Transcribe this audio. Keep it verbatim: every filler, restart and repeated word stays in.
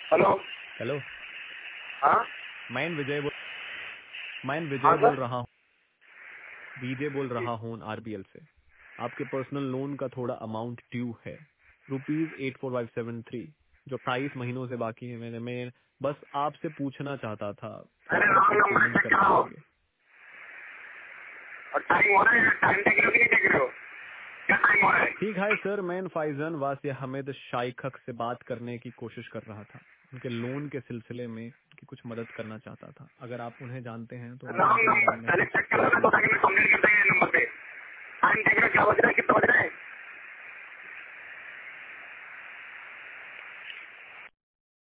Hello hello. हाँ मैं विजय बोल मैं हाँ विजय बोल सर। रहा हूँ विजय बोल रहा हूँ आरबीएल से। आपके पर्सनल लोन का थोड़ा अमाउंट ड्यू है, rupees eight four five seven three, जो अट्ठाईस महीनों से बाकी है। मैंने मैं बस आपसे पूछना चाहता था कि अरे कब रोंग तक नंबर पेमेंट चेक कर कराओ। पाएंगे। और टाइम हो रहा है, टाइम देख रहे हो कि नहीं देख रहे हो? क्या टाइम हो रहा है? ठीक है सर, मैं फाइजन वासिया हमेद शाइखक से बात करने की कोशिश कर रहा था। उनके लोन के सिलसिले में उनकी कुछ मदद करना चाहता था। अगर आप उन्हें जानते हैं तो आप रोंग उनको मेरा नंबर पहले मैसेज चेक कर लो भेज तो दीजिए। ताकि मैं कंप्लेंट कर देंगे नंबर पे। टाइम देख रहे हो? क्या बज रहा है? कितना बज रहा है?